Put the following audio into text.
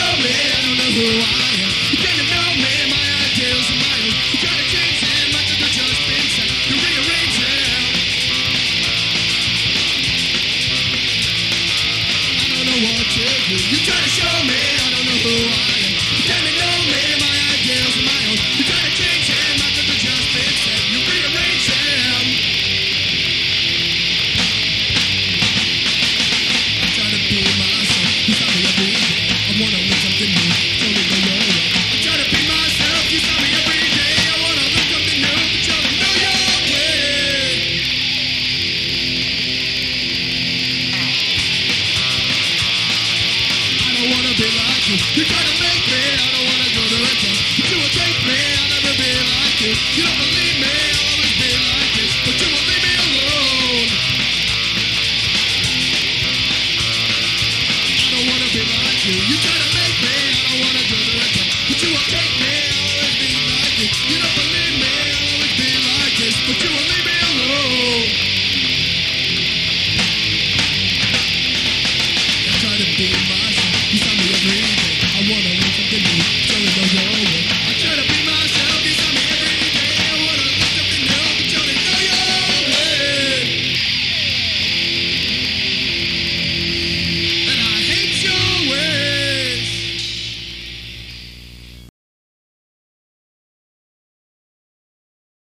show me I don't know who I am. You came to know me, my ideals are my own. You try to change them, I think they're just been set. You rearrange them. I don't know what to do. You try to show me I don't know who I am. You came to know me, my ideals are my own. You try to change them, I think they're just been set. You rearrange them. I try to be myself. You saw me every day. I wanna learn something new. Show me the your way. I try to be myself. You saw me every day. I wanna learn something new. Show me the your way. I don't wanna be like you. You try to